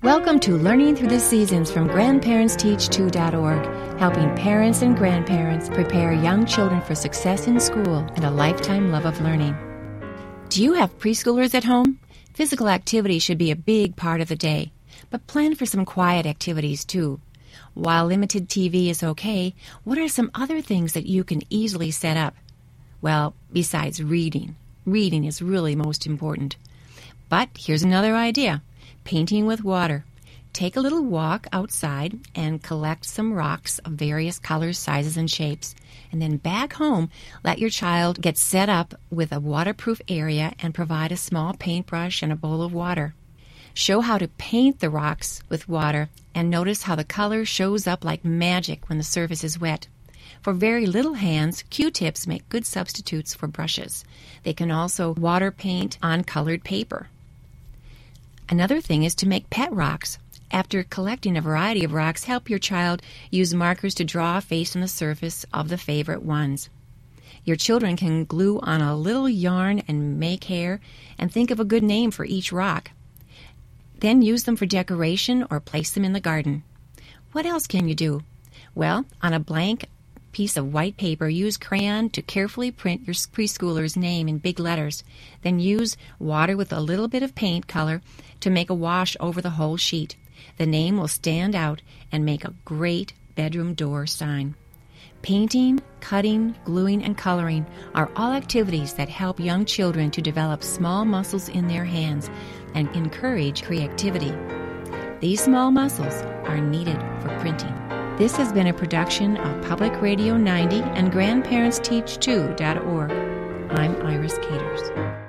Welcome to Learning Through the Seasons from GrandparentsTeach2.org, helping parents and grandparents prepare young children for success in school and a lifetime love of learning. Do you have preschoolers at home? Physical activity should be a big part of the day, but plan for some quiet activities too. While limited TV is okay, what are some other things that you can easily set up? Well, besides reading. Reading is really most important. But here's another idea. Painting with water. Take a little walk outside and collect some rocks of various colors, sizes, and shapes. And then back home, let your child get set up with a waterproof area and provide a small paintbrush and a bowl of water. Show how to paint the rocks with water and notice how the color shows up like magic when the surface is wet. For very little hands, Q-tips make good substitutes for brushes. They can also water paint on colored paper. Another thing is to make pet rocks. After collecting a variety of rocks, help your child use markers to draw a face on the surface of the favorite ones. Your children can glue on a little yarn and make hair, and think of a good name for each rock. Then use them for decoration or place them in the garden. What else can you do? Well, on a blank piece of white paper, use crayon to carefully print your preschooler's name in big letters. Then use water with a little bit of paint color to make a wash over the whole sheet. The name will stand out and make a great bedroom door sign. Painting, cutting, gluing, and coloring are all activities that help young children to develop small muscles in their hands and encourage creativity. These small muscles are needed for printing. This has been a production of Public Radio 90 and GrandparentsTeach2.org. I'm Iris Caters.